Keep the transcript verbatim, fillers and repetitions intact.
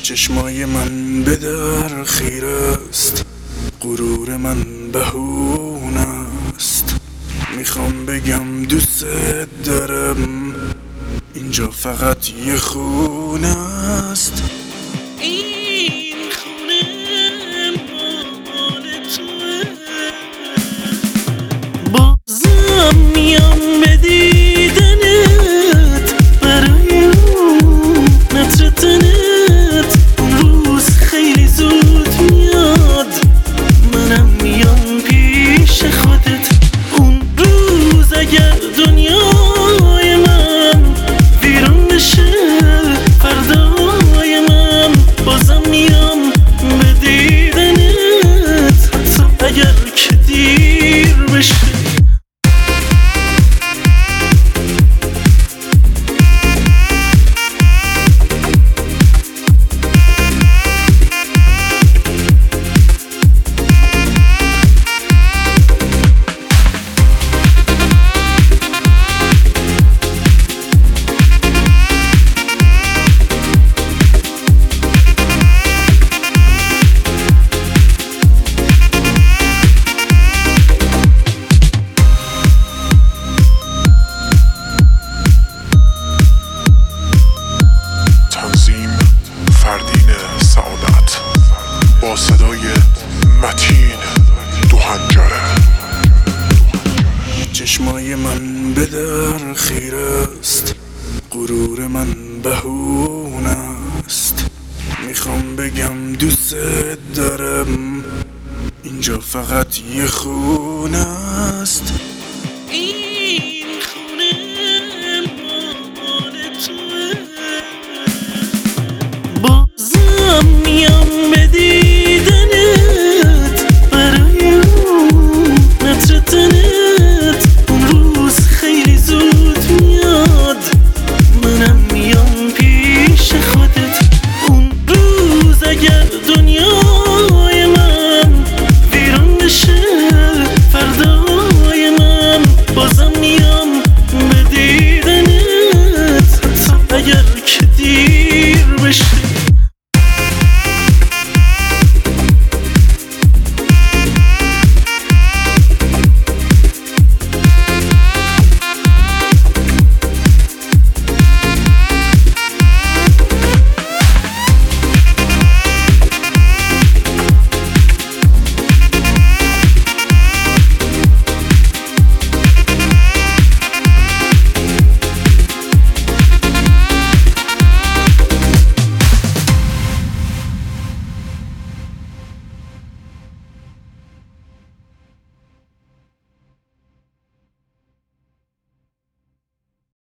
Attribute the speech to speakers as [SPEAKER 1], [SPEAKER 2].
[SPEAKER 1] چشمای من به در خیر است، غرور من بهونه است. میخوام بگم دوست دارم، اینجا فقط یه خونه است. این خونه مال توه، بازم میام به دیدنت، برای اون نطر تنت. اون روز خیلی زود میاد، منم میام پیش خودت. اون روز اگر دنیای من ویرون بشه، فردای من بازم میام به دیدنت، حتی اگر که دیر بشه. با صدای متین دو هنجره. چشمای من به در خیر است، غرور من بهونه است. میخوام بگم دوست دارم، اینجا فقط یه خونه است. این خونه مال توه، بازم میام به دیدنت، برای اون نطر تنت. اون روز خیلی زود میاد، منم میام پیش خودت. اون روز اگر دنیای من ویرون بشه، فردای من بازم میام به دیدنت، حتی اگر که دیر بشه.